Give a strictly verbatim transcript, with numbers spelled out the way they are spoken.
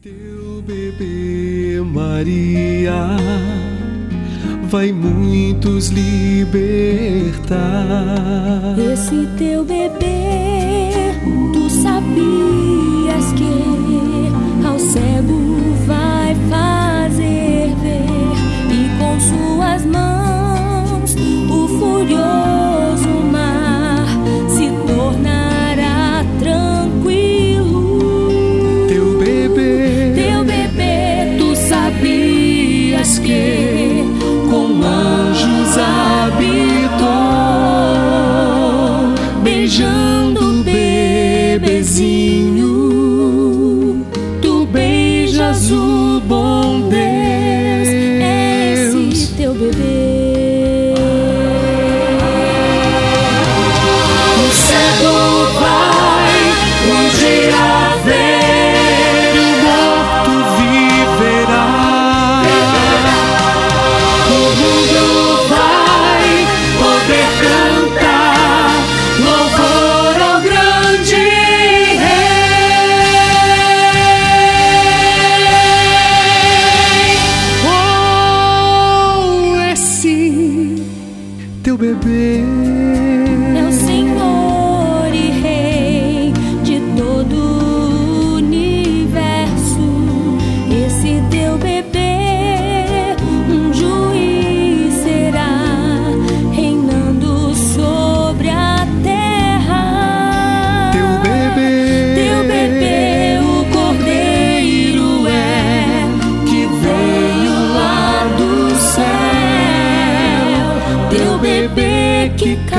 Teu bebê Maria vai muitos libertar. Esse teu bebê, tu sabias que ao cego vai fazer ver, e com suas mãos o furioso mar se tornará tranquilo. Teu bebê, teu bebê, tu sabias que com anjos habitou, beijando o bebezinho. Tu beijas o bom Deus, é esse teu bebê. O cego vai um dia ver, o morto viverá. o mundo vai poder cantar louvor ao grande Rei. Oh, esse teu bebê É o Senhor e Rei de todo o universo. Esse teu bebê, um juiz será, reinando sobre a terra. Teu bebê, Teu bebê, o Cordeiro é, que veio lá do céu. Teu bebê que